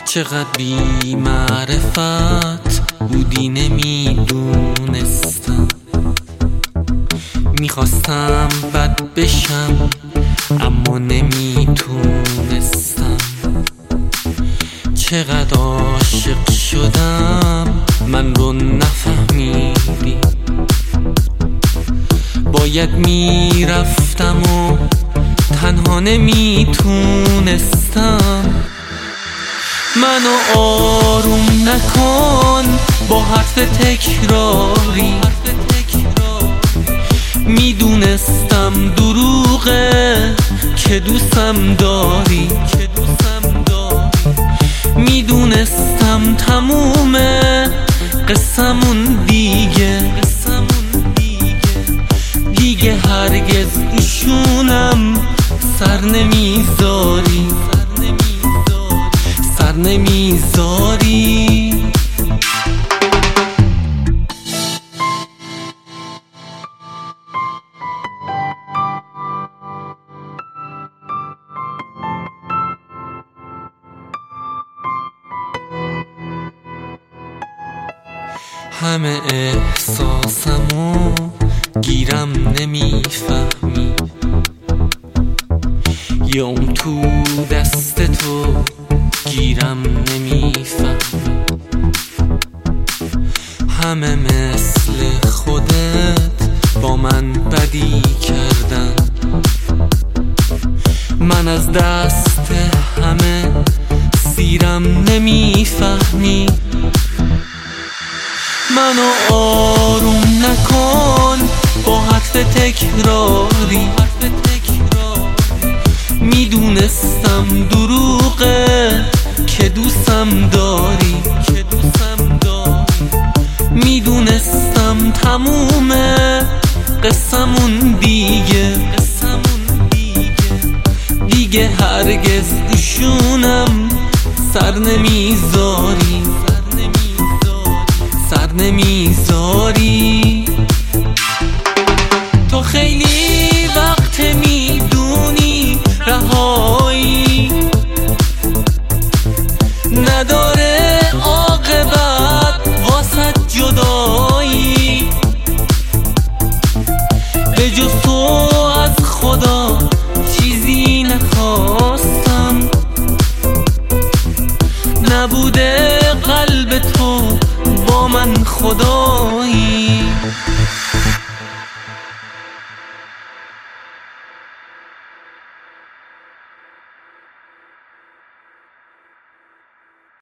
چقدر بی معرفت بودی نمیدونستم، میخواستم بد بشم اما نمیتونستم. چقدر عاشق شدم من رو نفهمیدی، باید میرفتم و تنها نمیتونستم. منو آروم نکن با حرف تکراری، میدونستم دروغه که دوستم داری، میدونستم تمومه قصمون دیگه هرگز ایشونم سر نمیذاری. همه احساسمو گیرم نمیفهمی، یه اون تو دست تو گیرم نمیفهمی. همه مثل خودت با من بدی کردن، من از دست همه سیرم نمیفهمی. منو آروم نکن با حرف تکراری، میدونستم دروغه که دوستم داری، میدونستم تمومه قصمون دیگه هرگز ایشونم سر نمیذاری. تو خیلی وقت میدونی رهایی نداره عاقبت واسه جدایی، به جز تو از خدا چیزی نخواستم، نبوده قلب تو با من خدایی.